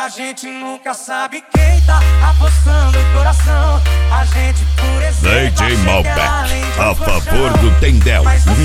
A gente nunca sabe quem tá apostando o coração. A gente por exemplo DJ Malbec, a favor do Tendel.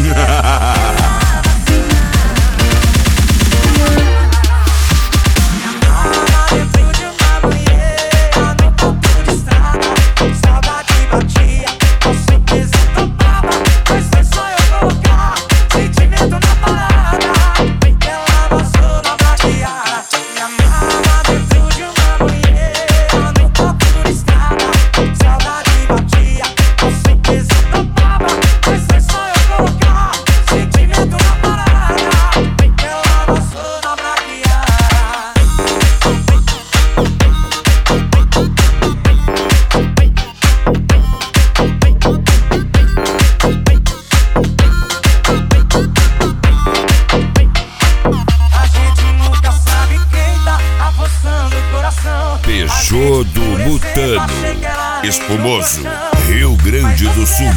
Peugeot do Mutano, Espumoso, Rio Grande do Sul.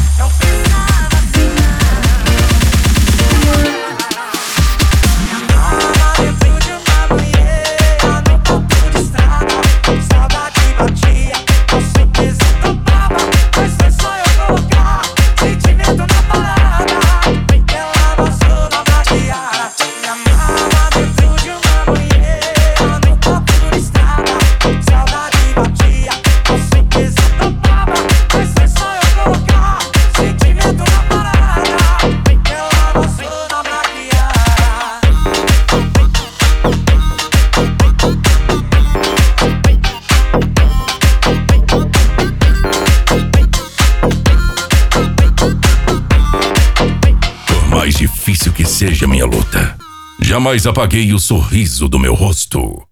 Mais difícil que seja minha luta, jamais apaguei o sorriso do meu rosto.